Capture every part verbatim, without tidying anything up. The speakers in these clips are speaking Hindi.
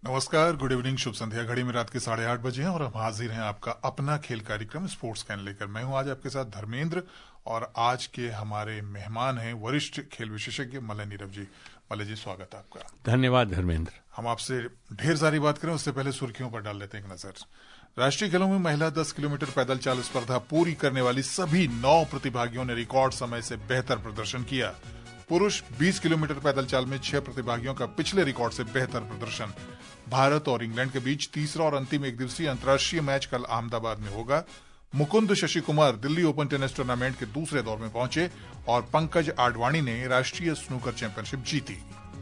नमस्कार, गुड इवनिंग, शुभ संध्या। घड़ी में रात के साढ़े आठ बजे हैं और हम हाजिर हैं आपका अपना खेल कार्यक्रम स्पोर्ट्स कैन लेकर। मैं हूं आज आपके साथ धर्मेंद्र और आज के हमारे मेहमान हैं वरिष्ठ खेल विशेषज्ञ मलय नीरव जी। मलय जी, स्वागत है आपका। धन्यवाद धर्मेंद्र। हम आपसे ढेर सारी बात करें उससे पहले सुर्खियों पर डाल लेते हैं एक नजर। राष्ट्रीय खेलों में महिला दस किलोमीटर पैदल चाल स्पर्धा पूरी करने वाली सभी नौ प्रतिभागियों ने रिकॉर्ड समय से बेहतर प्रदर्शन किया। पुरुष बीस किलोमीटर पैदल चाल में छह प्रतिभागियों का पिछले रिकॉर्ड से बेहतर प्रदर्शन। भारत और इंग्लैंड के बीच तीसरा और अंतिम एक दिवसीय अंतर्राष्ट्रीय मैच कल अहमदाबाद में होगा। Mukund Shashi Kumar Delhi open tennis tournament के दूसरे दौर में पहुंचे और पंकज आडवाणी ने राष्ट्रीय स्नूकर चैंपियनशिप जीती।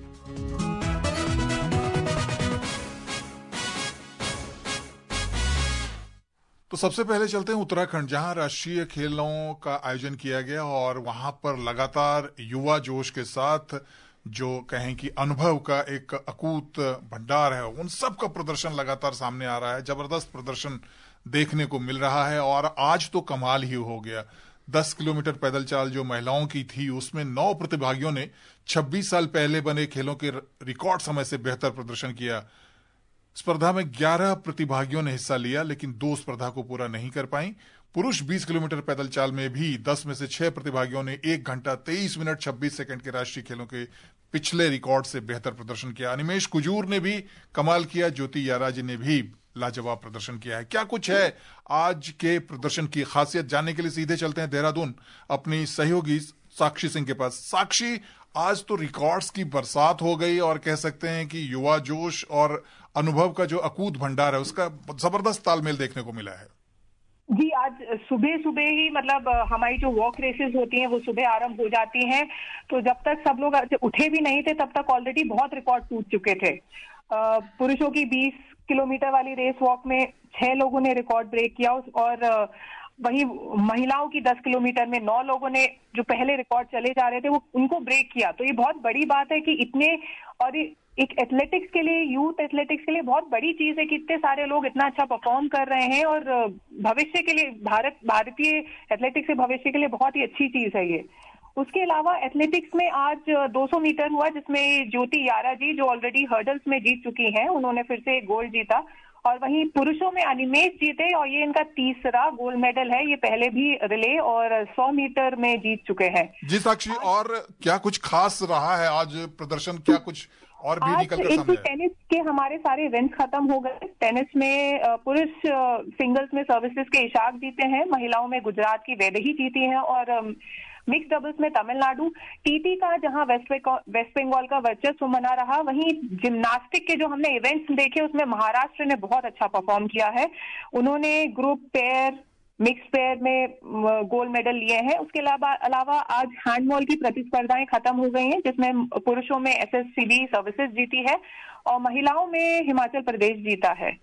तो सबसे पहले चलते हैं उत्तराखंड, जहां राष्ट्रीय खेलों का आयोजन किया गया और वहां पर लगातार युवा जोश के साथ जो कहें कि अनुभव का एक अकूत भंडार है, उन सब का प्रदर्शन लगातार सामने आ रहा है। जबरदस्त प्रदर्शन देखने को मिल रहा है और आज तो कमाल ही हो गया। दस किलोमीटर पैदल चाल जो महिलाओं की थी उसमें नौ प्रतिभागियों ने छब्बीस साल पहले बने खेलों के रिकॉर्ड समय से बेहतर प्रदर्शन किया। स्पर्धा में ग्यारह प्रतिभागियों ने हिस्सा लिया लेकिन दो स्पर्धा को पूरा नहीं कर पाई। पुरुष बीस किलोमीटर पैदल चाल में भी दस में से छह प्रतिभागियों ने एक घंटा तेईस मिनट छब्बीस सेकंड के राष्ट्रीय खेलों के पिछले रिकॉर्ड से बेहतर प्रदर्शन किया। अनिमेश कुजूर ने भी कमाल किया, ज्योति याराजी ने भी लाजवाब प्रदर्शन किया है। क्या कुछ है आज के प्रदर्शन की खासियत, जानने के लिए सीधे चलते हैं देहरादून अपनी सहयोगी साक्षी सिंह के पास। साक्षी, आज तो रिकॉर्ड्स की बरसात हो गई और कह सकते हैं कि युवा जोश और अनुभव का जो अकूत भंडार है उसका जबरदस्त तालमेल देखने को मिला है। जी, आज सुबह सुबह ही मतलब हमारी जो वॉक रेसेस होती हैं वो सुबह आरंभ हो जाती हैं, तो जब तक सब लोग उठे भी नहीं थे तब तक ऑलरेडी बहुत रिकॉर्ड टूट चुके थे। पुरुषों की बीस किलोमीटर वाली रेस वॉक में छह लोगों ने रिकॉर्ड ब्रेक किया और वही महिलाओं की दस किलोमीटर में नौ लोगों ने जो पहले रिकॉर्ड चले जा रहे थे वो उनको ब्रेक किया। तो ये बहुत बड़ी बात है कि इतने, और एक एथलेटिक्स के लिए, यूथ एथलेटिक्स के लिए बहुत बड़ी चीज है कि इतने सारे लोग इतना अच्छा परफॉर्म कर रहे हैं और भविष्य के लिए, भारत भारतीय एथलेटिक्स के भविष्य के लिए बहुत ही अच्छी चीज है ये। उसके अलावा एथलेटिक्स में आज दो सौ मीटर हुआ जिसमें ज्योति याराजी जो ऑलरेडी हर्डल्स में जीत चुकी हैं, उन्होंने फिर से गोल्ड जीता। और वहीं पुरुषों में अनिमेश जीते और ये इनका तीसरा गोल्ड मेडल है। ये पहले भी रिले और सौ मीटर में जीत चुके हैं। जी साक्षी, और क्या कुछ खास रहा है आज प्रदर्शन, क्या कुछ और भी निकल कर सामने? टेनिस के हमारे सारे इवेंट्स खत्म हो गए। टेनिस में पुरुष सिंगल्स में सर्विसेज के इशाक जीते हैं, महिलाओं में गुजरात की वैदेही जीती हैं और मिक्स डबल्स में तमिलनाडु। टीटी का जहां वेस्ट वेस्ट बंगाल का वर्चस्व बना रहा, वहीं जिम्नास्टिक के जो हमने इवेंट्स देखे उसमें महाराष्ट्र ने बहुत अच्छा परफॉर्म किया है। उन्होंने ग्रुप पेयर, मिक्स पेयर में गोल्ड मेडल लिए हैं। उसके अलावा अलावा आज हैंडबॉल की प्रतिस्पर्धाएं खत्म हो गई हैं जिसमें पुरुषों में एसएससीबी सर्विसेज जीती है और महिलाओं में हिमाचल प्रदेश जीता है।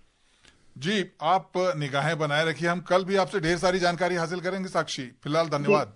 जी, आप निगाहें बनाए रखिए, हम कल भी आपसे ढेर सारी जानकारी हासिल करेंगे साक्षी। फिलहाल धन्यवाद।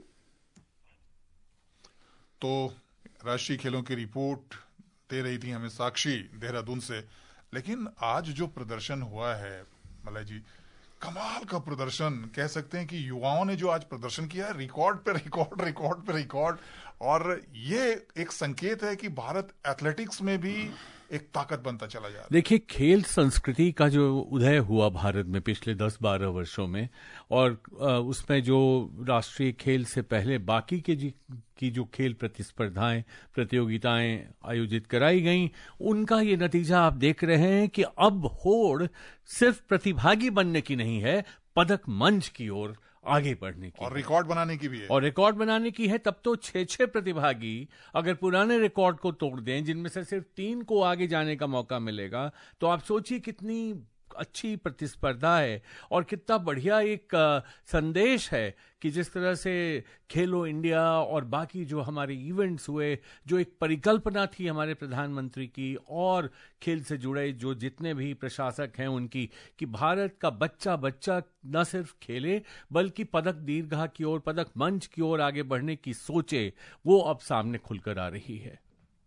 तो राष्ट्रीय खेलों की रिपोर्ट दे रही थी हमें साक्षी देहरादून से। लेकिन आज जो प्रदर्शन हुआ है मलय जी, कमाल का प्रदर्शन कह सकते हैं कि युवाओं ने जो आज प्रदर्शन किया है, रिकॉर्ड पे रिकॉर्ड रिकॉर्ड पे रिकॉर्ड, और ये एक संकेत है कि भारत एथलेटिक्स में भी एक ताकत बनता चला जा रहा है। देखिए, खेल संस्कृति का जो उदय हुआ भारत में पिछले दस बारह वर्षों में, और उसमें जो राष्ट्रीय खेल से पहले बाकी के जी की जो खेल प्रतिस्पर्धाएं, प्रतियोगिताएं आयोजित कराई गईं, उनका ये नतीजा आप देख रहे हैं कि अब होड़ सिर्फ प्रतिभागी बनने की नहीं है, पदक मंच की ओर आगे बढ़ने की और रिकॉर्ड बनाने की भी है। और रिकॉर्ड बनाने की है। तब तो छह छह प्रतिभागी अगर पुराने रिकॉर्ड को तोड़ दें, जिनमें से सिर्फ तीन को आगे जाने का मौका मिलेगा, तो आप सोचिए कितनी अच्छी प्रतिस्पर्धा है और कितना बढ़िया एक संदेश है कि जिस तरह से खेलो इंडिया और बाकी जो हमारे इवेंट्स हुए, जो एक परिकल्पना थी हमारे प्रधानमंत्री की और खेल से जुड़े जो जितने भी प्रशासक हैं उनकी, कि भारत का बच्चा बच्चा न सिर्फ खेले बल्कि पदक दीर्घा की ओर, पदक मंच की ओर आगे बढ़ने की सोचे, वो अब सामने खुलकर आ रही है।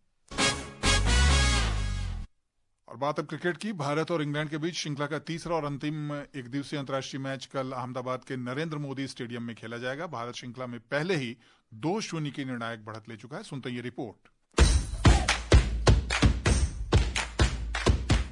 और बात अब क्रिकेट की। भारत और इंग्लैंड के बीच श्रृंखला का तीसरा और अंतिम एक दिवसीय अंतर्राष्ट्रीय मैच कल अहमदाबाद के नरेंद्र मोदी स्टेडियम में खेला जाएगा। भारत श्रृंखला में पहले ही दो शून्य की निर्णायक बढ़त ले चुका है। सुनते हैं ये रिपोर्ट।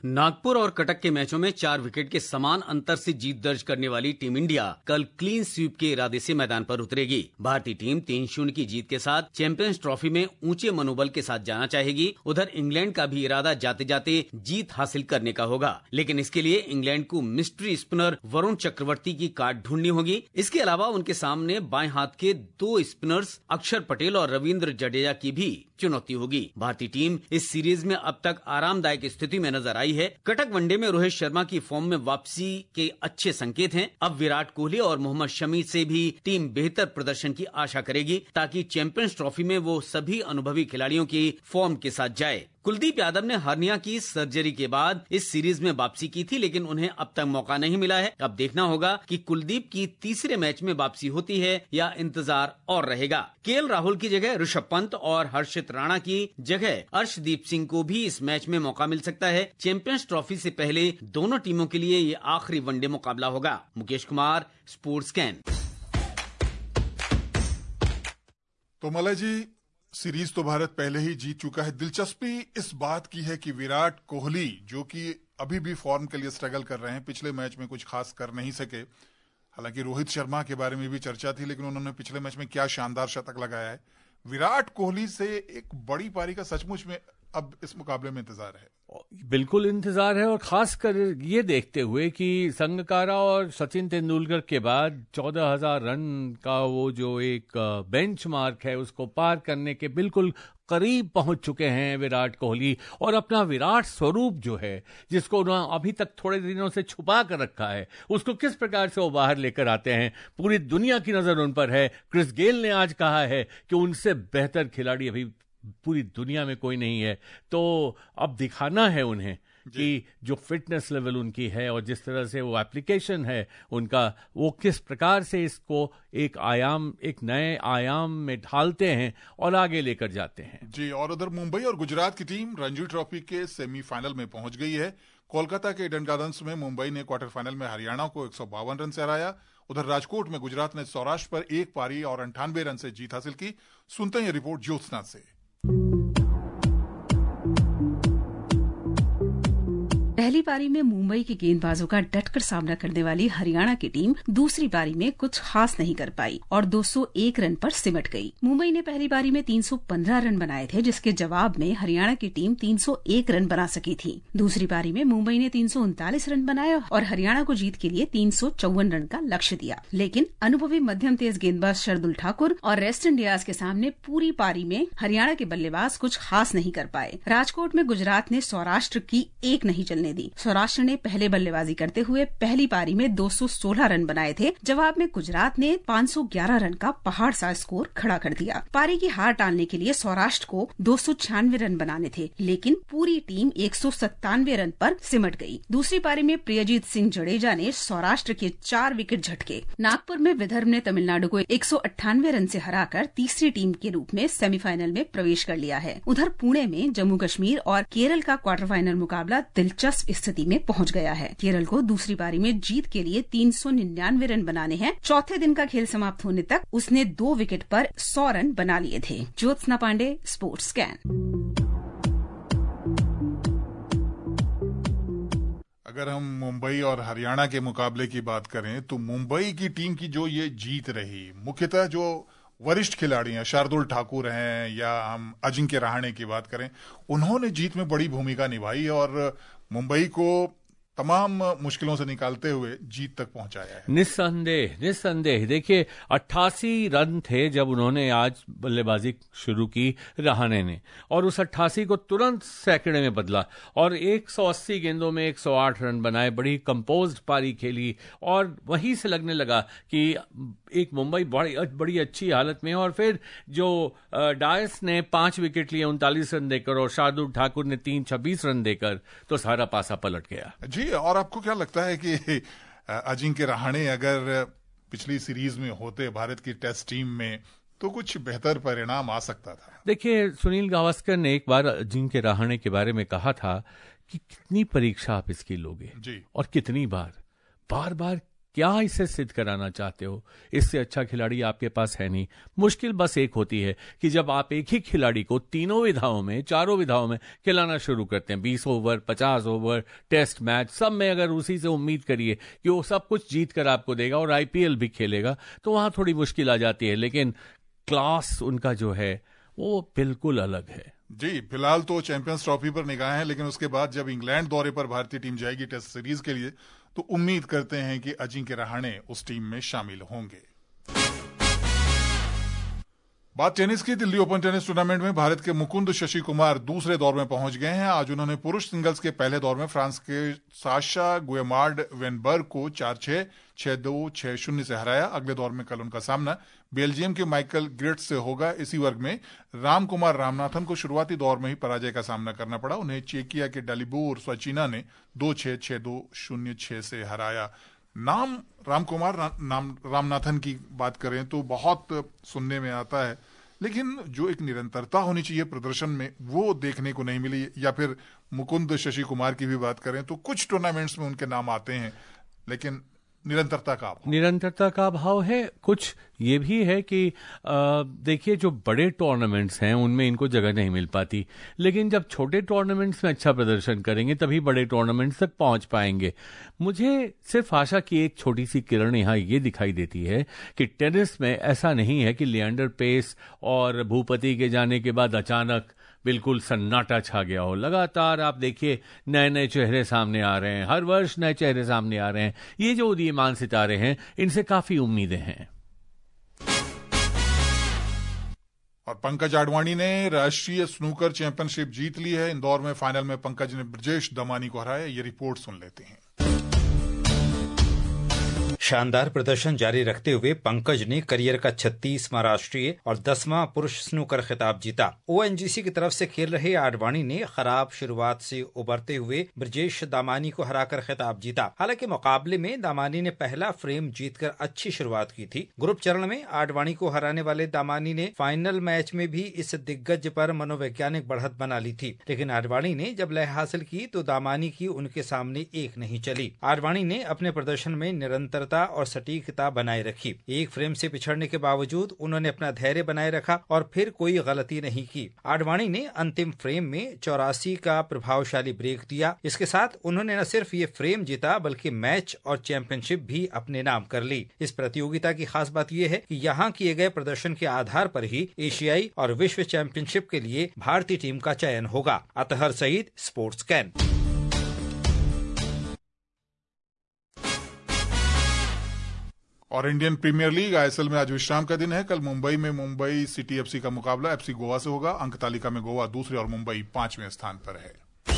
नागपुर और कटक के मैचों में चार विकेट के समान अंतर से जीत दर्ज करने वाली टीम इंडिया कल क्लीन स्वीप के इरादे से मैदान पर उतरेगी। भारतीय टीम तीन शून्य की जीत के साथ चैंपियंस ट्रॉफी में ऊंचे मनोबल के साथ जाना चाहेगी। उधर इंग्लैंड का भी इरादा जाते जाते जीत हासिल करने का होगा, लेकिन इसके लिए इंग्लैंड को मिस्ट्री स्पिनर वरुण चक्रवर्ती की काट ढूंढनी होगी। इसके अलावा उनके सामने बाएं हाथ के दो स्पिनर्स अक्षर पटेल और रविंद्र जडेजा की भी चुनौती होगी। भारतीय टीम इस सीरीज में अब तक आरामदायक स्थिति में नजर आई है। कटक वनडे में रोहित शर्मा की फॉर्म में वापसी के अच्छे संकेत हैं। अब विराट कोहली और मोहम्मद शमी से भी टीम बेहतर प्रदर्शन की आशा करेगी, ताकि चैंपियंस ट्रॉफी में वो सभी अनुभवी खिलाड़ियों की फॉर्म के साथ जाए। कुलदीप यादव ने हर्निया की सर्जरी के बाद इस सीरीज में वापसी की थी, लेकिन उन्हें अब तक मौका नहीं मिला है। अब देखना होगा कि कुलदीप की तीसरे मैच में वापसी होती है या इंतजार और रहेगा। केएल राहुल की जगह ऋषभ पंत और हर्षित राणा की जगह अर्शदीप सिंह को भी इस मैच में मौका मिल सकता है। चैंपियंस ट्रॉफी से पहले दोनों टीमों के लिए ये आखिरी वनडे मुकाबला होगा। Mukesh Kumar, sports can. तो मलय जी, सीरीज तो भारत पहले ही जीत चुका है। दिलचस्पी इस बात की है कि विराट कोहली, जो कि अभी भी फॉर्म के लिए स्ट्रगल कर रहे हैं, पिछले मैच में कुछ खास कर नहीं सके। हालांकि रोहित शर्मा के बारे में भी चर्चा थी, लेकिन उन्होंने पिछले मैच में क्या शानदार शतक लगाया है। विराट कोहली से एक बड़ी पारी का सचमुच में अब इस मुकाबले में इंतजार है। बिल्कुल इंतजार है, और खासकर ये देखते हुए कि संगकारा और सचिन तेंदुलकर के बाद चौदह हजार रन का वो जो एक बेंचमार्क है उसको पार करने के बिल्कुल करीब पहुंच चुके हैं विराट कोहली। और अपना विराट स्वरूप जो है, जिसको उन्होंने अभी तक थोड़े दिनों से छुपा कर रखा है, उसको किस प्रकार से वो बाहर लेकर आते हैं। पूरी दुनिया की नजर उन पर है। क्रिस गेल ने आज कहा है कि उनसे बेहतर खिलाड़ी अभी पूरी दुनिया में कोई नहीं है। तो अब दिखाना है उन्हें कि जो फिटनेस लेवल उनकी है और जिस तरह से वो एप्लीकेशन है उनका, वो किस प्रकार से इसको एक आयाम, एक नए आयाम में ढालते हैं और आगे लेकर जाते हैं। जी, और उधर मुंबई और गुजरात की टीम रणजी ट्रॉफी के सेमीफाइनल में पहुंच गई है। कोलकाता के ईडन गार्डन्स में मुंबई ने क्वार्टर फाइनल में हरियाणा को एक सौ बावन रन से हराया। उधर राजकोट में गुजरात ने सौराष्ट्र पर एक पारी और अंठानवे रन से जीत हासिल की। सुनते हैं रिपोर्ट ज्योत्सना से। पहली पारी में मुंबई के गेंदबाजों का डटकर सामना करने वाली हरियाणा की टीम दूसरी पारी में कुछ खास नहीं कर पाई और दो सौ एक रन पर सिमट गई। मुंबई ने पहली पारी में तीन सौ पंद्रह रन बनाए थे, जिसके जवाब में हरियाणा की टीम तीन सौ एक रन बना सकी थी। दूसरी पारी में मुंबई ने तीन सौ उनतालीस रन बनाए और हरियाणा को जीत के लिए तीन सौ चौवन रन का लक्ष्य दिया, लेकिन अनुभवी मध्यम तेज गेंदबाज शार्दुल ठाकुर और वेस्ट इंडीज के सामने पूरी पारी में हरियाणा के बल्लेबाज कुछ खास नहीं कर पाए। राजकोट में गुजरात ने सौराष्ट्र की एक नहीं चलने दी। सौराष्ट्र ने पहले बल्लेबाजी करते हुए पहली पारी में दो सौ सोलह रन बनाए थे। जवाब में गुजरात ने पाँच सौ ग्यारह रन का पहाड़ सा स्कोर खड़ा कर दिया। पारी की हार टालने के लिए सौराष्ट्र को दो सौ छियानवे रन बनाने थे, लेकिन पूरी टीम एक सौ सत्तानवे रन पर सिमट गई। दूसरी पारी में प्रियजीत सिंह जडेजा ने सौराष्ट्र के चार विकेट झटके। नागपुर में विदर्भ ने तमिलनाडु को एक सौ अट्ठानवे रन से हराकर तीसरी टीम के रूप में सेमीफाइनल में प्रवेश कर लिया है। उधर पुणे में जम्मू कश्मीर और केरल का क्वार्टर फाइनल मुकाबला दिलचस्प स्थिति में पहुंच गया है। केरल को दूसरी पारी में जीत के लिए तीन सौ निन्यानवे रन बनाने हैं। चौथे दिन का खेल समाप्त होने तक उसने दो विकेट पर सौ रन बना लिए थे। Jyotsna Pandey, sports can. अगर हम मुंबई और हरियाणा के मुकाबले की बात करें तो मुंबई की टीम की जो ये जीत रही, मुख्यतः जो वरिष्ठ खिलाड़ी हैं, शार्दुल ठाकुर हैं या हम अजिंक्य रहाणे की बात करें, उन्होंने जीत में बड़ी भूमिका निभाई और मुंबई को तमाम मुश्किलों से निकालते हुए जीत तक पहुंचाया है। निस्संदेह निस्संदेह देखिए, अट्ठासी रन थे जब उन्होंने आज बल्लेबाजी शुरू की रहाणे ने, और उस अट्ठासी को तुरंत सैकड़े में बदला और एक सौ अस्सी गेंदों में एक सौ आठ रन बनाए। बड़ी कंपोज्ड पारी खेली और वहीं से लगने लगा कि एक मुंबई बड़ी बड़ी अच्छी हालत में। और फिर जो डायस ने पांच विकेट लिए उनतालीस रन देकर और शार्दुल ठाकुर ने तीन छब्बीस रन देकर, तो सारा पासा पलट गया। जी, और आपको क्या लगता है कि अजिंक्य रहाणे अगर पिछली सीरीज में होते भारत की टेस्ट टीम में, तो कुछ बेहतर परिणाम आ सकता था? देखिए, सुनील गावस्कर ने एक बार अजिंक्य रहाणे के बारे में कहा था कि कितनी परीक्षा आप इसकी लोगे जी, और कितनी बार बार बार क्या इससे सिद्ध कराना चाहते हो? इससे अच्छा खिलाड़ी आपके पास है नहीं। मुश्किल बस एक होती है कि जब आप एक ही खिलाड़ी को तीनों विधाओं में, चारों विधाओं में खिलाना शुरू करते हैं, बीस ओवर, पचास ओवर, टेस्ट मैच, सब में अगर उसी से उम्मीद करिए कि वो सब कुछ जीत कर आपको देगा और आईपीएल भी खेलेगा, तो वहां थोड़ी मुश्किल आ जाती है। लेकिन क्लास उनका जो है वो बिल्कुल अलग है। जी, फिलहाल तो चैंपियंस ट्रॉफी पर निगाह है, लेकिन उसके बाद जब इंग्लैंड दौरे पर भारतीय टीम जाएगी टेस्ट सीरीज के लिए, तो उम्मीद करते हैं कि अजिंक्य रहाणे उस टीम में शामिल होंगे। बात टेनिस की। दिल्ली ओपन टेनिस टूर्नामेंट में भारत के मुकुंद शशि कुमार दूसरे दौर में पहुंच गए हैं। आज उन्होंने पुरुष सिंगल्स के पहले दौर में फ्रांस के साशा गुएमार्ड वेनबर्ग को चार छह, छह दो, छह शून्य से हराया। अगले दौर में कल उनका सामना बेल्जियम के माइकल ग्रिट्स से होगा। इसी वर्ग में राम कुमार रामनाथन को शुरुआती दौर में ही पराजय का सामना करना पड़ा। उन्हें चेकिया के डालिबोर स्वाचिना ने दो छह, छह दो, शून्य छह से हराया। नाम राम कुमार रा, नाम रामनाथन की बात करें तो बहुत सुनने में आता है, लेकिन जो एक निरंतरता होनी चाहिए प्रदर्शन में, वो देखने को नहीं मिली। या फिर मुकुंद शशि कुमार की भी बात करें तो कुछ टूर्नामेंट्स में उनके नाम आते हैं, लेकिन निरंतरता का अभाव निरंतरता का अभाव है। कुछ ये भी है कि देखिए, जो बड़े टूर्नामेंट्स हैं उनमें इनको जगह नहीं मिल पाती, लेकिन जब छोटे टूर्नामेंट्स में अच्छा प्रदर्शन करेंगे तभी बड़े टूर्नामेंट्स तक पहुंच पाएंगे। मुझे सिर्फ आशा की एक छोटी सी किरण यहाँ ये दिखाई देती है कि टेनिस में ऐसा नहीं है कि लिएंडर पेस और भूपति के जाने के बाद अचानक बिल्कुल सन्नाटा छा गया हो। लगातार आप देखिए नए नए चेहरे सामने आ रहे हैं, हर वर्ष नए चेहरे सामने आ रहे हैं। ये जो उदीयमान सितारे हैं, इनसे काफी उम्मीदें हैं। और पंकज आडवाणी ने राष्ट्रीय स्नूकर चैंपियनशिप जीत ली है। इंदौर में फाइनल में पंकज ने ब्रजेश दमानी को हराया। ये रिपोर्ट सुन लेते हैं। शानदार प्रदर्शन जारी रखते हुए पंकज ने करियर का छत्तीसवां राष्ट्रीय और दसवां पुरुष स्नूकर खिताब जीता। ओएनजीसी की तरफ से खेल रहे आडवाणी ने खराब शुरुआत से उबरते हुए ब्रजेश दामानी को हराकर खिताब जीता। हालांकि मुकाबले में दामानी ने पहला फ्रेम जीतकर अच्छी शुरुआत की थी। ग्रुप चरण में आडवाणी को हराने वाले दामानी ने फाइनल मैच में भी इस दिग्गज पर मनोवैज्ञानिक बढ़त बना ली थी, लेकिन आडवाणी ने जब लय हासिल की तो दामानी की उनके सामने एक नहीं चली। आडवाणी ने अपने प्रदर्शन में निरंतरता और सटीकता बनाए रखी। एक फ्रेम से पिछड़ने के बावजूद उन्होंने अपना धैर्य बनाए रखा और फिर कोई गलती नहीं की। आडवाणी ने अंतिम फ्रेम में चौरासी का प्रभावशाली ब्रेक दिया। इसके साथ उन्होंने न सिर्फ ये फ्रेम जीता बल्कि मैच और चैंपियनशिप भी अपने नाम कर ली। इस प्रतियोगिता की खास बात यह है कि यहाँ किए गए प्रदर्शन के आधार पर ही एशियाई और विश्व चैंपियनशिप के लिए भारतीय टीम का चयन होगा। Athar Saeed, sports can. और इंडियन प्रीमियर लीग आईएसएल में आज विश्राम का दिन है। कल मुंबई में मुंबई सिटी एफसी का मुकाबला एफसी गोवा से होगा। अंक तालिका में गोवा दूसरे और मुंबई पांचवें स्थान पर है।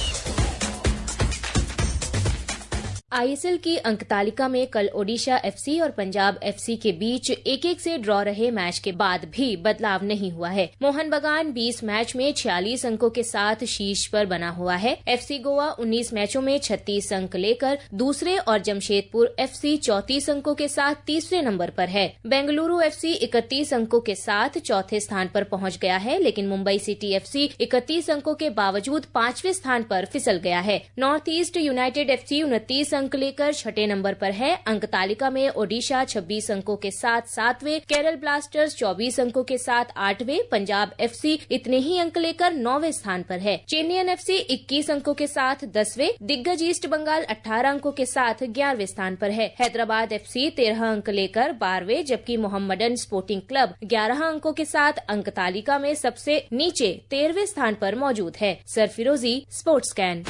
आईएसएल की अंक तालिका में कल ओडिशा एफसी और पंजाब एफसी के बीच एक एक से ड्रॉ रहे मैच के बाद भी बदलाव नहीं हुआ है। मोहन बगान बीस मैच में छियालीस अंकों के साथ शीर्ष पर बना हुआ है। एफसी गोवा उन्नीस मैचों में छत्तीस अंक लेकर दूसरे और जमशेदपुर एफसी चौंतीस अंकों के साथ तीसरे नंबर पर है। बेंगलुरु एफसी इकतीस अंकों के साथ चौथे स्थान पर पहुंच गया है, लेकिन मुंबई सिटी एफसी इकतीस अंकों के बावजूद पांचवें स्थान पर फिसल गया है। नॉर्थ ईस्ट यूनाइटेड एफसी उनतीस अंक लेकर छठे नंबर पर है। अंक तालिका में ओडिशा छब्बीस अंकों के साथ सातवें, केरल ब्लास्टर्स चौबीस अंकों के साथ आठवें, पंजाब एफसी इतने ही अंक लेकर नौवें स्थान पर है। चेन्नईयन एफसी इक्कीस अंकों के साथ दसवें, दिग्गज ईस्ट बंगाल अठारह अंकों के साथ ग्यारहवें स्थान पर है। हैदराबाद एफसी तेरह अंक लेकर बारहवें, जबकि मोहम्मडन स्पोर्टिंग क्लब ग्यारह अंकों के साथ अंक तालिका में सबसे नीचे तेरहवें स्थान पर मौजूद है। सरफिरोजी, स्पोर्ट्स कैन।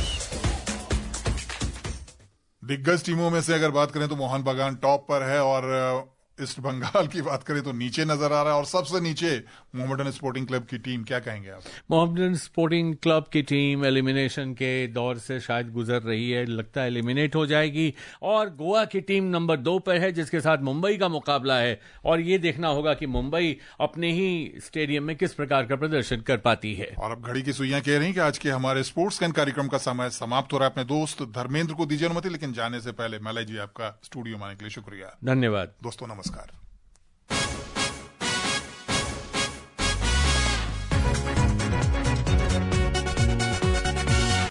दिग्गज टीमों में से अगर बात करें तो मोहन बगान टॉप पर है और ईस्ट बंगाल की बात करें तो नीचे नजर आ रहा है और सबसे नीचे मोहम्मडन स्पोर्टिंग क्लब की टीम। क्या कहेंगे आप? मोहम्मडन स्पोर्टिंग क्लब की टीम एलिमिनेशन के दौर से शायद गुजर रही है, लगता है एलिमिनेट हो जाएगी। और गोवा की टीम नंबर दो पर है जिसके साथ मुंबई का मुकाबला है और ये देखना होगा कि मुंबई अपने ही स्टेडियम में किस प्रकार का प्रदर्शन कर पाती है। और अब घड़ी की सुइयां कह रही कि आज के हमारे स्पोर्ट्स कैन कार्यक्रम का समय समाप्त हो रहा है। अपने दोस्त धर्मेंद्र को दीजिए अनुमति, लेकिन जाने से पहले मलाई जी आपका स्टूडियो में आने के लिए शुक्रिया। धन्यवाद दोस्तों, नमस्कार।